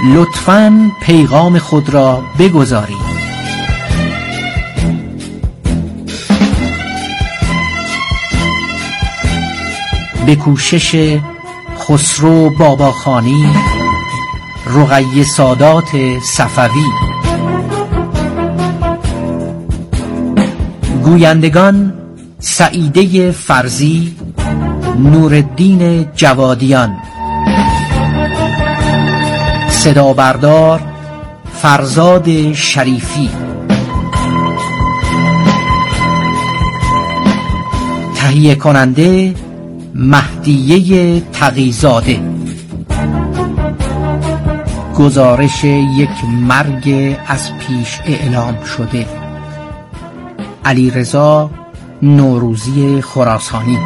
لطفاً پیغام خود را بگذارید. به کوشش خسرو باباخانی، رقیه سادات صفوی. گویندگان سعیده فرزی، نورالدین جوادیان. صدا بردار فرزاد شریفی. تهیه کننده مهدیه تقی‌زاده. گزارش یک مرگ از پیش اعلام شده. علیرضا نوروزی خراسانی.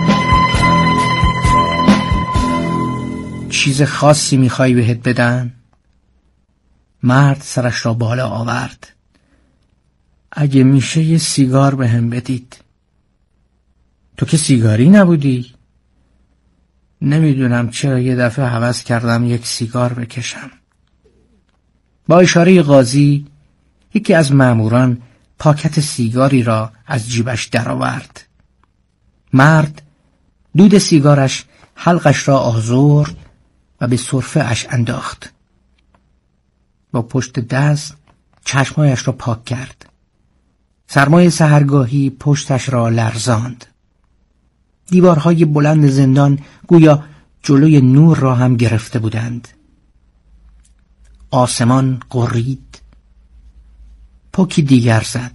چیز خاصی میخوای بهت بدن؟ مرد سرش را بالا آورد. اگه میشه یه سیگار بهم بدید. تو که سیگاری نبودی؟ نمیدونم چرا یه دفعه هوس کردم یک سیگار بکشم. با اشاره قاضی یکی از ماموران پاکت سیگاری را از جیبش درآورد. مرد دود سیگارش حلقش را آزرد و به سرفه اش انداخت. با پشت دست چشمایش را پاک کرد. سرمای سحرگاهی پشتش را لرزاند. دیوارهای بلند زندان گویا جلوی نور را هم گرفته بودند. آسمان قرید. پاکی دیگر زد.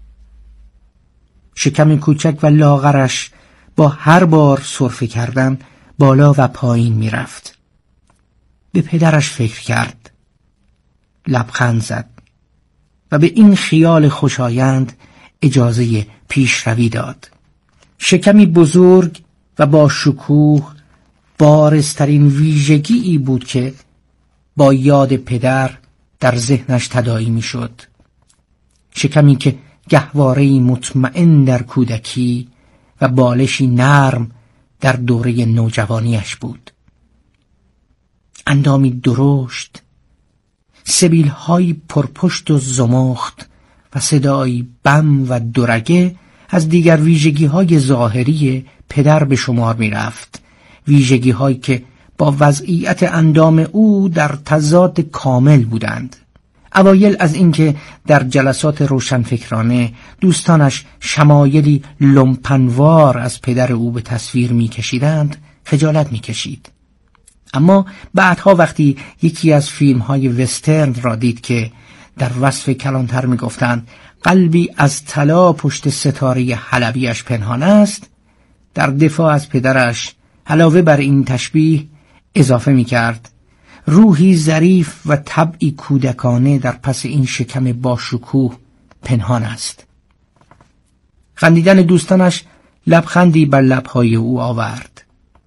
شکم کوچک و لاغرش با هر بار سرفه کردن بالا و پایین می رفت. به پدرش فکر کرد. لبخند زد و به این خیال خوشایند اجازه پیشروی داد. شکمی بزرگ و با شکوه بارزترین ویژگی بود که با یاد پدر در ذهنش تداعی می شد. شکمی که گهواره‌ای مطمئن در کودکی و بالشی نرم در دوره نوجوانیش بود. اندامی درشت، سبیل‌های پرپشت و زمخت و صدایی بم و درگه از دیگر ویژگی‌های ظاهری پدر به شمار می‌رفت. ویژگی‌هایی که با وضعیت اندام او در تضاد کامل بودند. اوایل از اینکه در جلسات روشنفکرانه دوستانش شمایلی لومپنوار از پدر او به تصویر می‌کشیدند، خجالت می‌کشید. اما بعدها وقتی یکی از فیلم‌های وسترن را دید که در وصف کلانتر می‌گفتند قلبی از طلا پشت ستاره حلبیش پنهان است، در دفاع از پدرش علاوه بر این تشبیه اضافه می‌کرد روحی ظریف و طبعی کودکانه در پس این شکم باشکوه پنهان است. خندیدن دوستانش لبخندی بر لب‌های او آورد.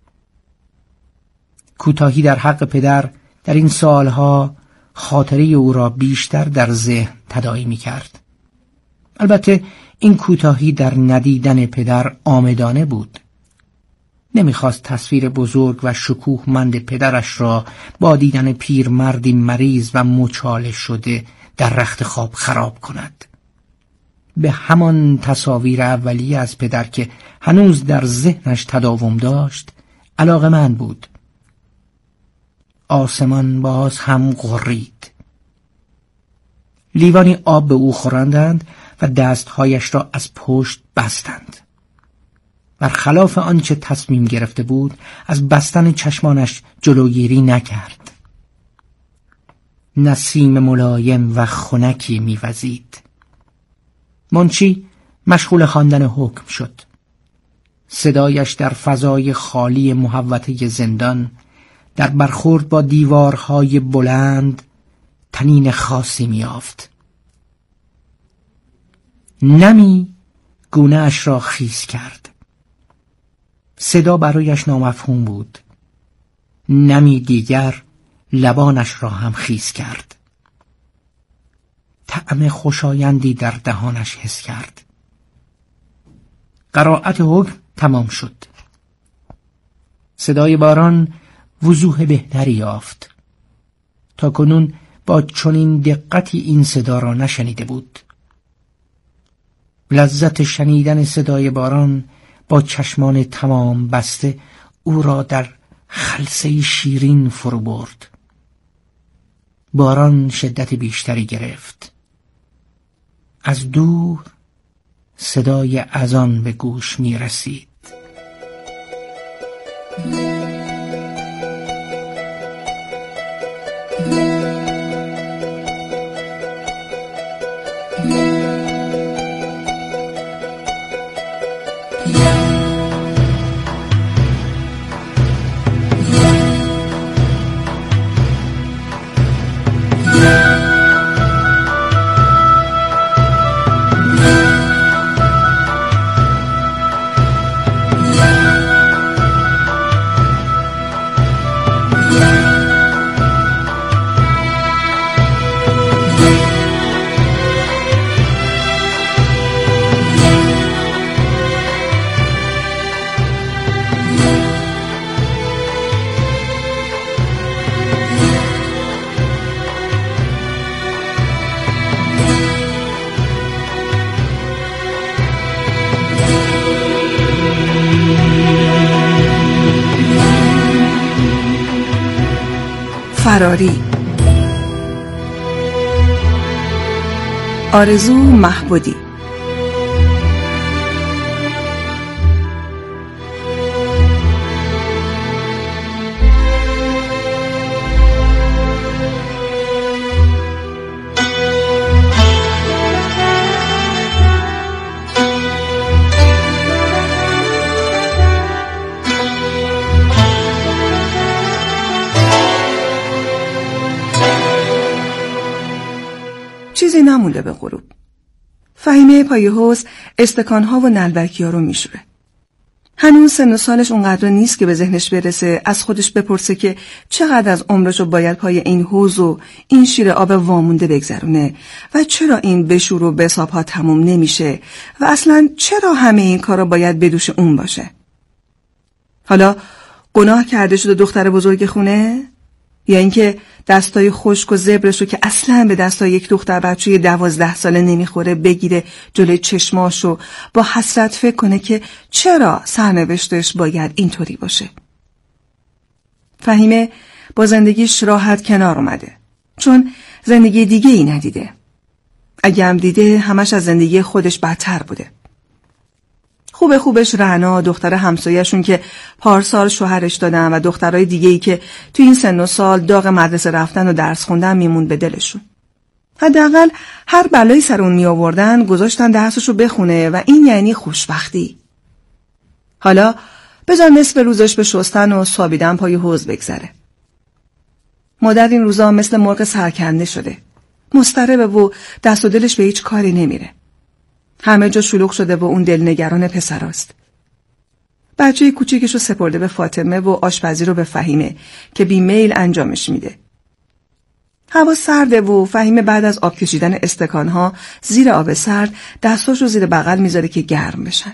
کوتاهی در حق پدر در این سالها خاطره او را بیشتر در ذهن تداعی می‌کرد. البته این کوتاهی در ندیدن پدر آمدانه بود. نمیخواست تصویر بزرگ و شکوهمند پدرش را با دیدن پیرمردی مریض و مچاله شده در رخت خواب خراب کند. به همان تصاویر اولیه از پدر که هنوز در ذهنش تداوم داشت علاقه‌مند بود. آسمان باز هم غرید. لیوانی آب به او خوراندند و دستهایش را از پشت بستند. برخلاف آنچه تصمیم گرفته بود از بستن چشمانش جلوگیری نکرد. نسیم ملایم و خنکی میوزید. منشی مشغول خواندن حکم شد. صدایش در فضای خالی محوطه زندان در برخورد با دیوارهای بلند طنین خاصی می‌یافت. نمی گونه‌اش را خیس کرد. صدا برایش نامفهوم بود. نمی دیگر لبانش را هم خیس کرد. طعم خوشایندی در دهانش حس کرد. قرائت حکم تمام شد. صدای باران وضوح بهتری یافت. تا کنون با چنین دقتی این صدا را نشنیده بود. لذت شنیدن صدای باران با چشمان تمام بسته او را در خلسه شیرین فرو برد. باران شدت بیشتری گرفت. از دور صدای اذان به گوش می رسید. فراری. آرزو محبودی. چیزی نمونده به غروب. فهیمه پای حوض استکانها و نلبکی‌ها رو میشوره. هنوز سن و سالش اونقدر نیست که به ذهنش برسه از خودش بپرسه که چقدر از عمرش رو باید پای این حوض و این شیر آب وامونده بگذرونه و چرا این بشور و بساب‌ها تموم نمیشه و اصلاً چرا همه این کارا باید به دوش اون باشه. حالا گناه کرده شده دختر بزرگ خونه؟ یا اینکه دستای خشک و زبرش رو که اصلاً به دستای یک دختر بچه 12 ساله نمیخوره بگیره جلوی چشماشو با حسرت فکر کنه که چرا سرنوشتش باید اینطوری باشه. فهیمه با زندگیش راحت کنار اومده چون زندگی دیگه ای ندیده. اگه هم دیده همش از زندگی خودش بدتر بوده. خوبش رعنا دختر همسایه‌شون که پارسال شوهرش دادن و دخترای دیگه‌ای که تو این سن و سال داغ مدرسه رفتن و درس خوندن میمون به دلشون. حداقل هر بلایی سر اون می آوردن گذاشتن درسشو بخونه و این یعنی خوشبختی. حالا بذار نصف روزش به شستن و سابیدن پای حوض بگذره. مادر این روزا مثل مرغ سرکنده شده. مضطربه و دست و دلش به هیچ کاری نمیره. همه جا شلوغ شده و اون دلنگران پسراست. بچه کوچیکشو سپرده به فاطمه و آشپزی رو به فهیمه که بیمیل انجامش میده. هوا سرده و فهیمه بعد از آب کشیدن استکانها زیر آب سرد دستاش رو زیر بغل میذاره که گرم بشن.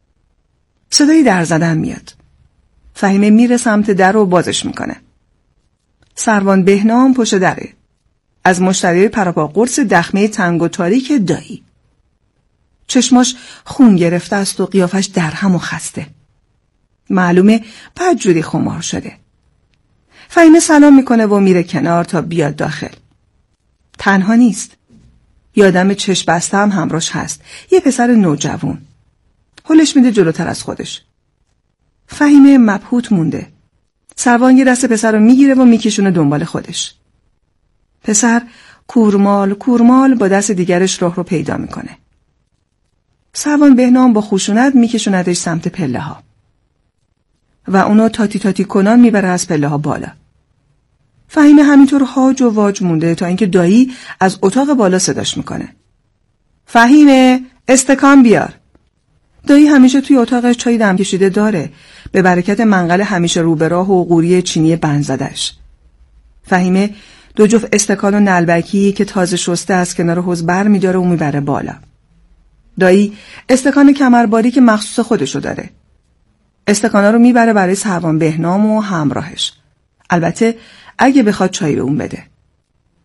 صدای در زدن میاد. فهیمه میره سمت در و بازش میکنه. سروان بهنام پشت دره. از مشتری پراپا قرص دخمه تنگ و تاریک دایی. چشماش خون گرفته است و قیافش درهم و خسته. معلومه بدجوری خمار شده. فهیمه سلام میکنه و میره کنار تا بیاد داخل. تنها نیست. یه آدم چشم بسته هم همراهش هست. یه پسر نوجوان. هلش میده جلوتر از خودش. فهیمه مبهوت مونده. سروان یه دست پسر رو میگیره و میکشونه دنبال خودش. پسر کورمال با دست دیگرش راه رو پیدا میکنه. سروان بهنام با خشونت میکشوندش سمت پله ها و اونو تاتی کنان میبره از پله ها بالا. فهیمه همینطور هاج و واج مونده تا اینکه دایی از اتاق بالا صداش میکنه. فهیمه استکان بیار. دایی همیشه توی اتاقش چای دم کشیده داره به برکت منقل همیشه رو به راه و قوری چینی بند زدش. فهیمه 2 جفت استکان و نلبکی که تازه شسته از کنار حوض بر میداره و میبره بالا. دایی استکان کمرباری که مخصوص خودشو داره. استکانا رو میبره برای سروان بهنام و همراهش. البته اگه بخواد چای به اون بده.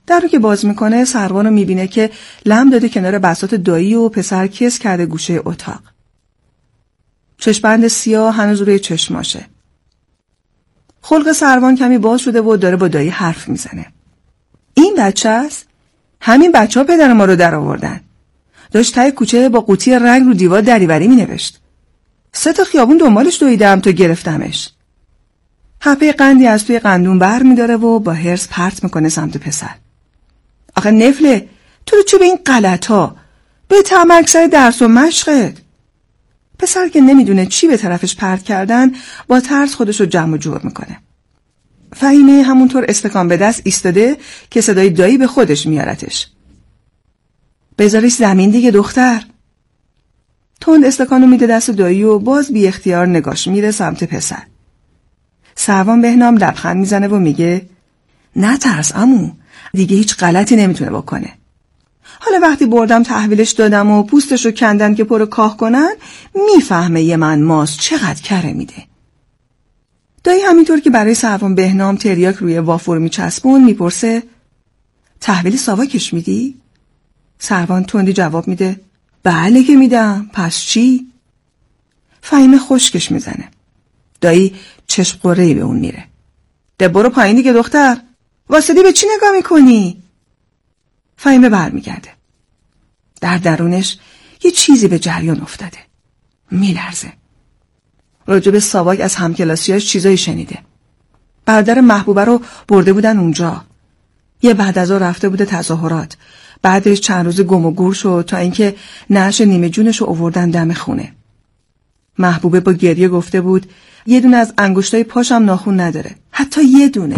در رو که باز میکنه سروان رو میبینه که لم داده کنار بساط دایی و پسر کس کرده گوشه اتاق. چشمبند سیاه هنوز روی چشماشه. خلق سروان کمی باز شده و داره با دایی حرف میزنه. این بچه است؟ همین بچه ها پدر ما رو در آوردن. داشت ته کوچه با قوطی رنگ رو دیوار دریوری مینوشت. 3 خیابون دنبالش دویدم تا گرفتمش. حپه قندی از توی قندون بر میداره و با هرس پرت میکنه سمت پسر. آخه نفله، تو رو چه به این غلطا؟ به تمام سر درس و مشقت. پسر که نمیدونه چی به طرفش پرت کردن با ترس خودش رو جمع و جور میکنه. فهیمه همونطور استکان به دست ایستاده که صدای دایی به خودش میارتش. بذاریش زمین دیگه دختر. تند استکانو میده دست دایی و باز بی اختیار نگاش میره سمت پسر. سروان بهنام لبخند میزنه و میگه نه ترس عمو، دیگه هیچ غلطی نمیتونه بکنه. حالا وقتی بردم تحویلش دادم و پوستش رو کندن که پر کاه کنن میفهمه یه من ماست چقدر کره میده. دایی همینطور که برای سروان بهنام تریاک روی وافور میچسبون میپرسه تحویل ساواکش میدی؟ سروان تندی جواب میده بله که میدم، پس چی؟ فهیمه خشکش میزنه. دایی چشم قره‌ای به اون میره. ده برو پایین دیگه دختر، واسدی به چی نگاه میکنی؟ فهیمه برمیگرده. در درونش یه چیزی به جریان افتاده. میلرزه. راجب ساواک از همکلاسیاش چیزایی شنیده. برادر محبوبه رو برده بودن اونجا. یه بعد از اون رفته بوده تظاهرات. بعدش چند روز گم و گور شد تا اینکه نعش نیمه جونش رو آوردن دم خونه. محبوبه با گریه گفته بود یه دونه از انگشتای پاشم ناخون نداره. حتی یه دونه.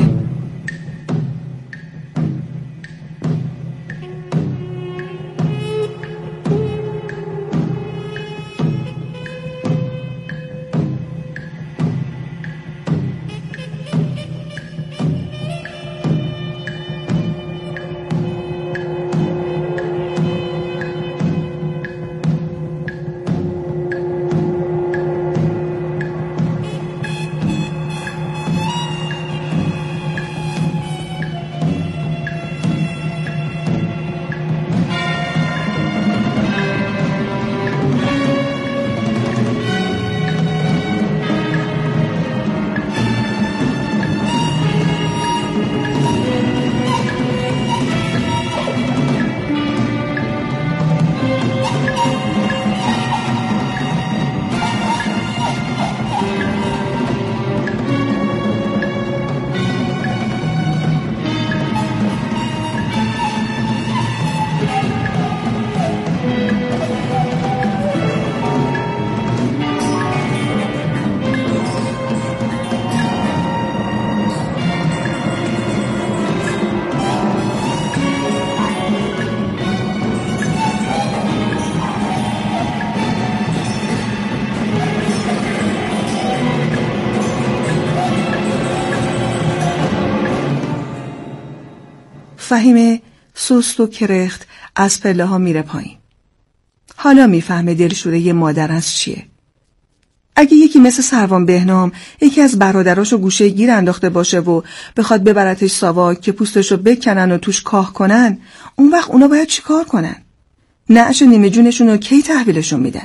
فهیمه سست و کرخت از پله ها میره پایین. حالا میفهمه دلشوره یه مادر از چیه. اگه یکی مثل سروان بهنام یکی از برادراشو گوشه گیر انداخته باشه و بخواد ببرتش ساواک که پوستشو بکنن و توش کاه کنن، اون وقت اونا باید چی کار کنن؟ نعش نیمه جونشونو کی تحویلشون میدن؟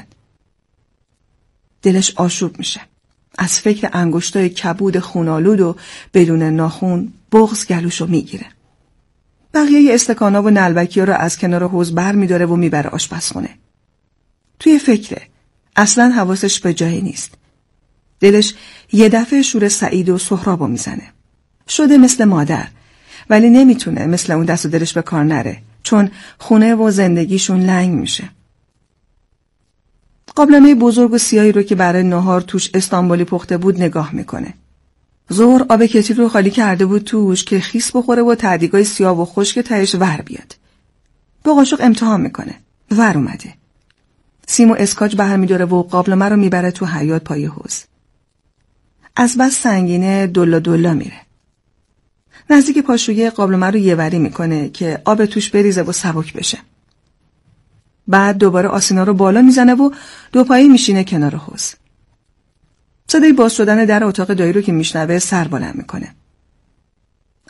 دلش آشوب میشه. از فکر انگشتای کبود خونالود و بدون ناخون بغض گلوشو میگیره. بقیه استکانا و نلبکی‌ها رو از کنار حوض بر می‌داره و میبره آشپزخونه. توی فکره. اصلاً حواسش به جایی نیست. دلش یه دفعه شور سعید و سهرابو میزنه. شده مثل مادر، ولی نمیتونه مثل اون دست و دلش به کار نره، چون خونه و زندگیشون لنگ میشه. قابلمه بزرگ و سیاهی رو که برای نهار توش استانبولی پخته بود نگاه میکنه. ظهر آب کتری رو خالی کرده بود توش که خیس بخوره و تعدیگای سیاه و خشک تهش ور بیاد. با قاشق امتحان میکنه. ور اومده. سیم و اسکاچ برمی‌داره و قابلمه رو میبره تو حیاط پای حوض. از بس سنگینه دلا دلا میره. نزدیک پاشویه قابلمه رو یه وری میکنه که آب توش بریزه و سبک بشه. بعد دوباره آسینا رو بالا میزنه و دو پایی میشینه کنار حوض. صدای باز شدن در اتاق دایی رو که میشنوه سر بلند میکنه.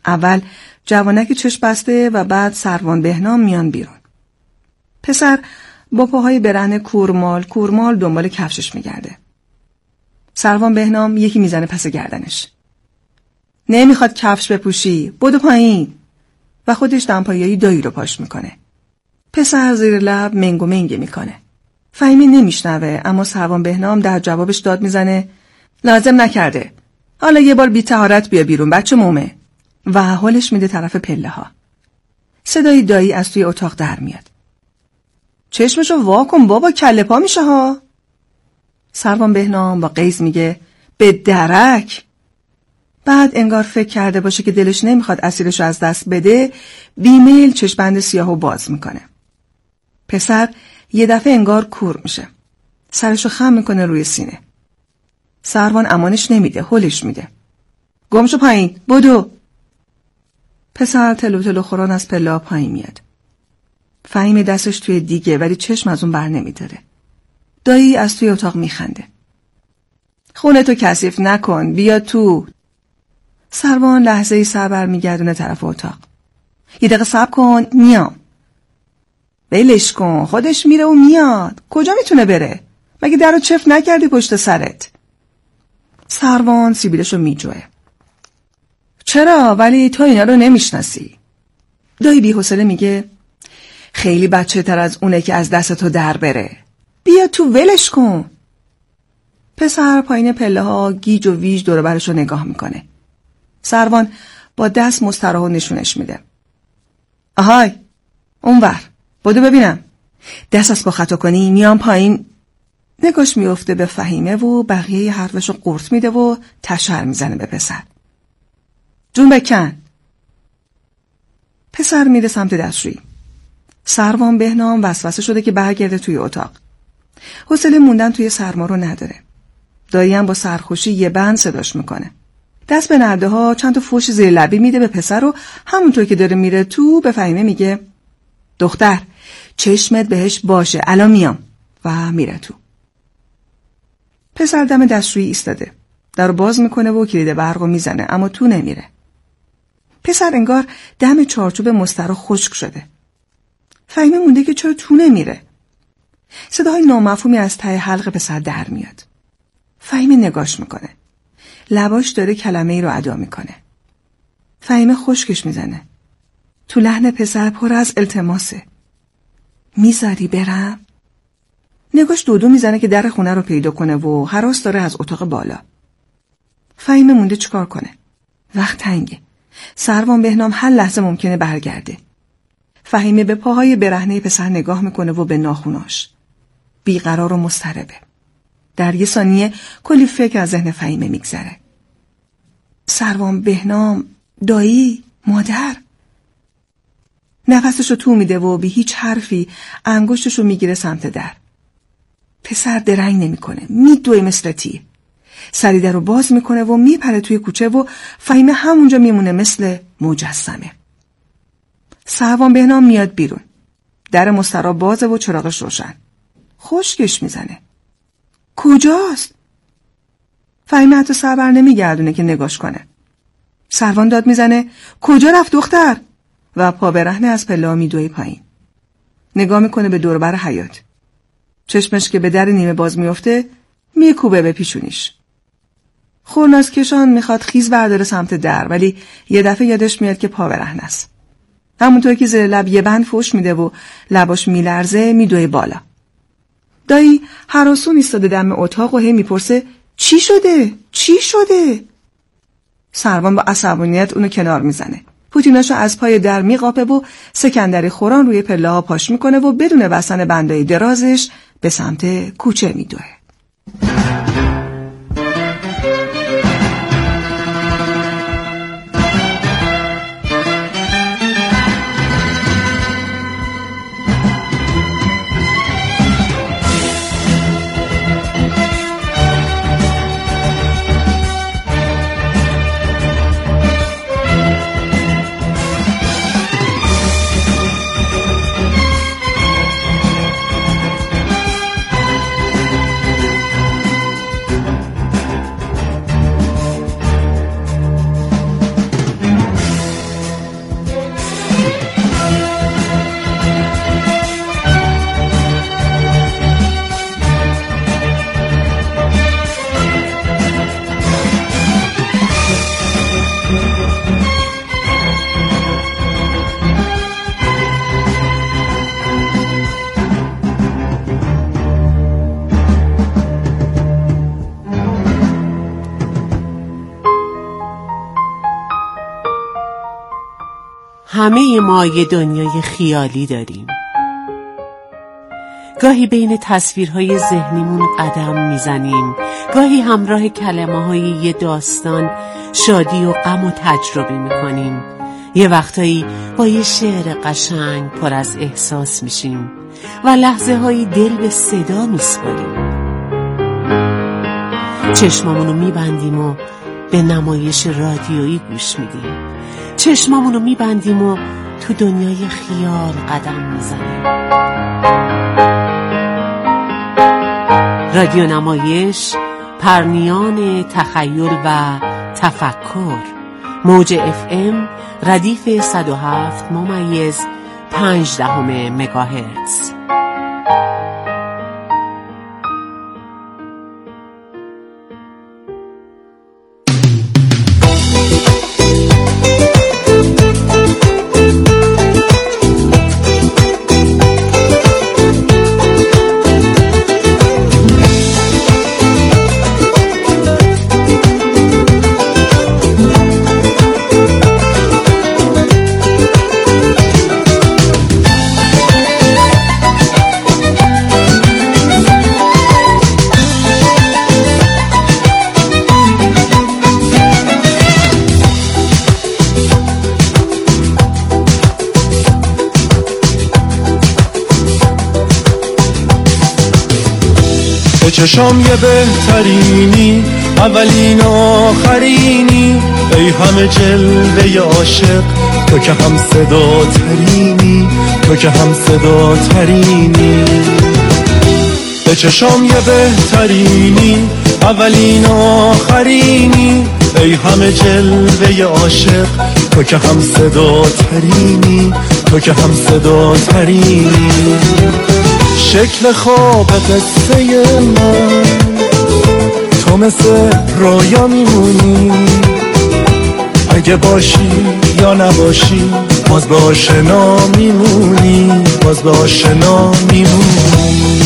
اول جوانک چشم بسته و بعد سروان بهنام میان بیرون. پسر با پاهای برهنه کورمال دنبال کفشش میگرده. سروان بهنام یکی میزنه پس گردنش. نمیخواد کفش بپوشی، بدو پایین. و خودش دمپایی دایی رو پاش میکنه. پسر زیر لب منگو منگی میکنه. فهیمه نمیشنوه، اما سروان بهنام در جوابش داد میزنه لازم نکرده. حالا یه بار بی طهارت بیا بیرون بچه مومه. و حالش میده طرف پله ها. صدای دایی از توی اتاق در میاد. چشمشو وا کن بابا، کله پا میشه ها. سروان بهنام با غیظ میگه به درک. بعد انگار فکر کرده باشه که دلش نمیخواد اسیرشو از دست بده، بیمیل چشمبند سیاهو باز میکنه. پسر یه دفعه انگار کور میشه. سرشو خم میکنه روی سینه. سروان امانش نمیده، هلش میده. گمشو پایین، بدو. پسر تلو تلو خوران از پله پایین میاد. فهیمه دستش توی دیگه ولی چشم از اون بر نمیداره. دایی از توی اتاق میخنده. خونتو کثیف نکن، بیا تو. سروان لحظه‌ای سر بر میگردونه طرف اتاق. یه دقیقه صبر کن، میام. ولش کن، خودش میره و میاد. کجا میتونه بره؟ مگه درو چفت نکردی پشت سرت؟ سروان سیبیلشو میجوه. چرا؟ ولی تو اینا رو نمیشناسی. دایی بی‌حوصله میگه خیلی بچه تر از اونه که از دست تو در بره. بیا تو، ولش کن. پسر پایین پله ها گیج و ویج دور برش رو نگاه میکنه. سروان با دست مستراح نشونش میده. آهای، اونور، بدو ببینم. دست از پا خطا کنی میام پایین. نگاش میفته به فهیمه و بقیه حرفشو قورت میده و تشر میزنه به پسر. جون بکن. پسر میره سمت دستشویی. سروان بهنام وسوسه شده که برگرده توی اتاق. حوصله موندن توی سرما رو نداره. دایی هم با سرخوشی یه بند صداش میکنه. دست به نرده ها چند تا فوش زیر لبی میده به پسر و همونطور که داره میره تو به فهیمه میگه دختر چشمت بهش باشه، الان میام. و میره تو. پسر دم دستشویی ایستاده. درو باز میکنه و کلید برقو میزنه، اما تو نمیره. پسر انگار دم چارچوب مسترا خشک شده. فهیمه مونده که چرا تو نمیره. صداهای نامفهومی از ته حلق پسر در میاد. فهیمه نگاش میکنه. لباش داره کلمه ای رو ادا میکنه. فهیمه خشکش میزنه. تو لحن پسر پر از التماسه. میذاری برم؟ نگاش دودو میزنه که در خونه رو پیدا کنه و هراس داره از اتاق بالا. فهیمه مونده چیکار کنه؟ وقت تنگه. سروان بهنام هر لحظه ممکنه برگرده. فهیمه به پاهای برهنه پسر نگاه میکنه و به ناخوناش. بیقرار و مضطربه. در یه ثانیه کلی فکر از ذهن فهیمه میگذره. سروان بهنام، دایی، مادر. نفسشو تو میده و بی هیچ حرفی انگشتشو میگیره سمت در. پسر درنگ نمیکنه، میدوه مثل تیر. سری در رو باز میکنه و میپره توی کوچه و فهیمه همونجا میمونه مثل مجسمه. سروان بهنام میاد بیرون. در مسترا بازه و چراغش روشن. خشکش میزنه. کجاست؟ فهیمه حتی سر بر نمیگردونه که نگاش کنه. سروان داد میزنه کجا رفت دختر؟ و پا برهنه از پله میدوه پایین. نگاه میکنه به دور بر حیاط. چشمش که به در نیمه باز میفته میکوبه به پیشونیش. خورناس کشان میخواد خیز برداره سمت در، ولی یه دفعه یادش میاد که پا برهنه است. همونطور که زیر لب یه بند فوش میده و لباش میلرزه میدوه بالا. دایی هراسون ایستاده دم اتاق و هی میپرسه چی شده؟ چی شده؟ سروان با عصبانیت اونو کنار میزنه. پوتیناشو از پای در میقاپه و سکندری خوران روی پله ها پاش میکنه و بدون بستن بندای درازش به سمت کوچه میدوه. همه ما یه دنیای خیالی داریم. گاهی بین تصویرهای ذهنیمون قدم میزنیم، گاهی همراه کلمه‌های یه داستان شادی و غم و تجربه میکنیم. یه وقتایی با یه شعر قشنگ پر از احساس میشیم و لحظه هایی دل به صدا میسپاریم. چشمامونو میبندیم و به نمایش رادیویی گوش میدیم. چشمامونو میبندیم و تو دنیای خیال قدم میزنیم. رادیو نمایش، پرنیان تخیل و تفکر. موج FM ردیف 107.5 مگاهرتز. چشام یه بهترینی، اولین آخرینی، ای همه جلوه عاشق، تو که هم صدا ترینی، تو که هم صدا ترینی. به چشام یه بهترینی، اولین آخرینی، ای همه جلوه عاشق، تو که هم صدا ترینی، تو که هم صدا ترینی. شکل خواب قصه من، تو مثل رویا میمونی، اگه باشی یا نباشی باز به آشنا میمونی، باز به آشنا میمونی.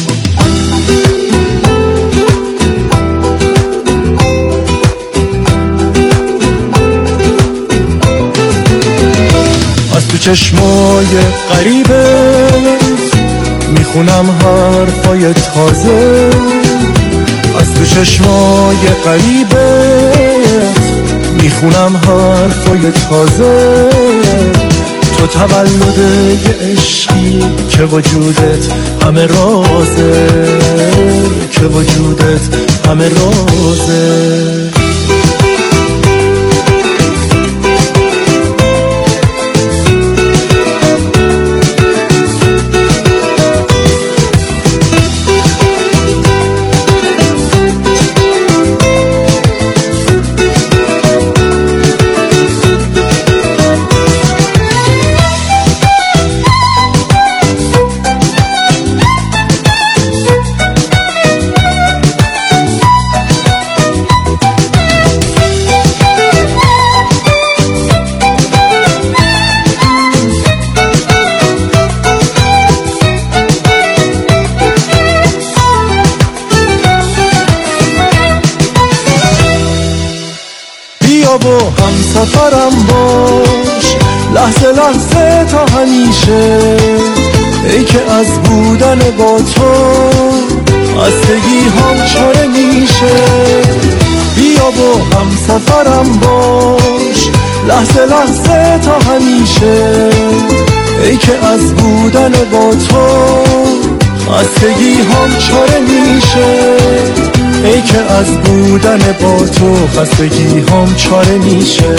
از تو چشمای غریبه میخونم حرفای تازه، از تو چشمای غریبت میخونم حرفای تازه. تو تولد یه عشقی که وجودت همه رازه، که وجودت همه رازه. و هم سفرم باش، لحظه لحظه تا همیشه، ای که از بودن با تو خستگی هم چاره میشه. بیا و هم سفرم باش، لحظه لحظه تا همیشه، ای که از بودن با تو خستگی هم چاره میشه، ای که از بودن با تو خستگی هم چاره میشه.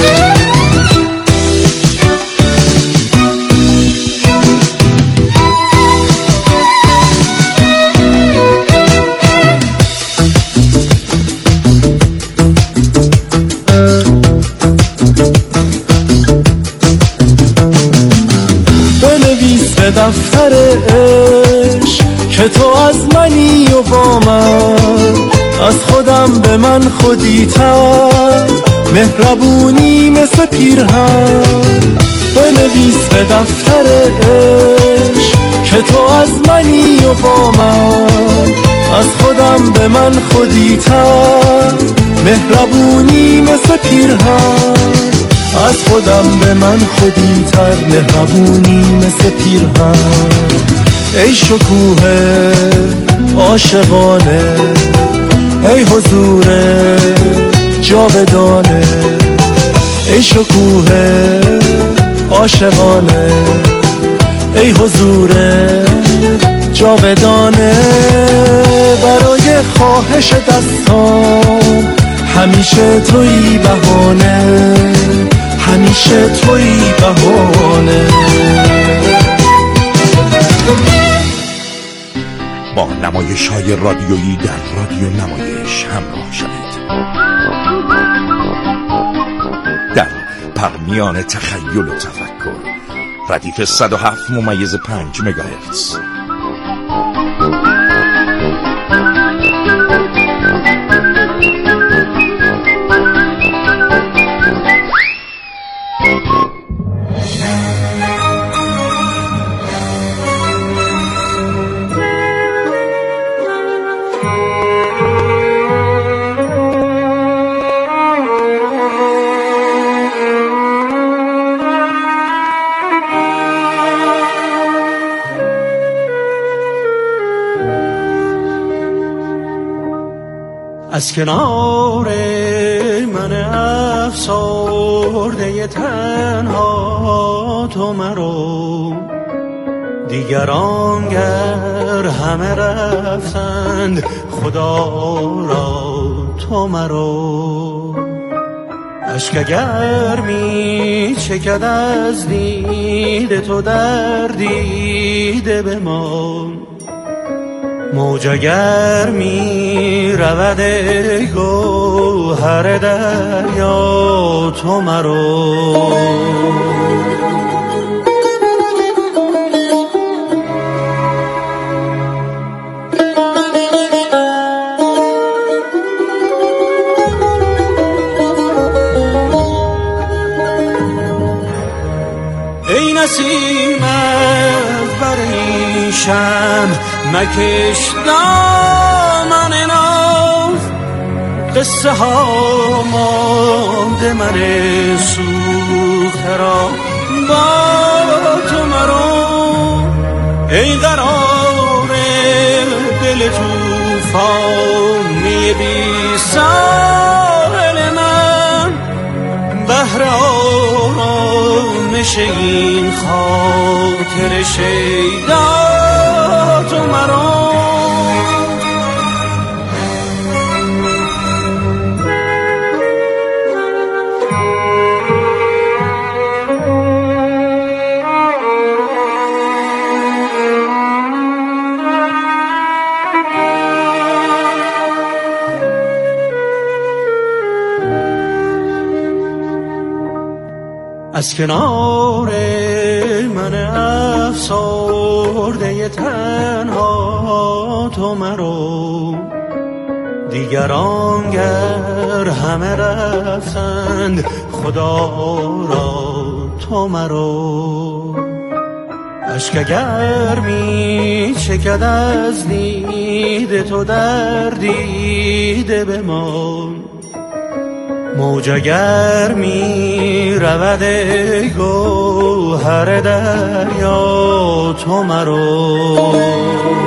بنویس به دفتر عشق که تو از منی و با من، از خودم به من خودی‌تر، مهربونی مثل پیرهن. بنویس به دفتر عشق که تو از منی و با من، از خودم به من خودی‌تر، مهربونی مثل پیرهن. از خودم به من خودی تر مهربونی مثل پیرهن. ای شکوه عاشقانه، ای حضور جاودانه، ای شکوه عاشقانه، ای حضور جاودانه. برای خواهش دستان همیشه تویی بهانه، همیشه تویی بهانه. با نمایش‌های رادیویی در رادیو نمایش همراه شوید. در پرمیان تخیل و تفکر، ردیف 107.5 مگاهرتز. از کنار من افسرده تنها تو مرو، دیگران گر همه رفتند خدا را تو مرو. اشک اگر می چکد از دید تو در دیده بمان، موج اگر می رود گوهر دریا تو مرو. ای نسیم از بریشم مکش دامن ناز، قصه ها مانده من سوخته را با تو مرو. ای قرار دل توفانی بی ساحل من، بحر آرامش این خاطر شیدا تو مرو. از کنار من افسرده تنها تو مرو، دیگران گر همه رفتند خدا را تو مرو. اشک اگر می چکد از دید تو در دیده بمان، موج اگر می رود گوهر دریا تو مرو.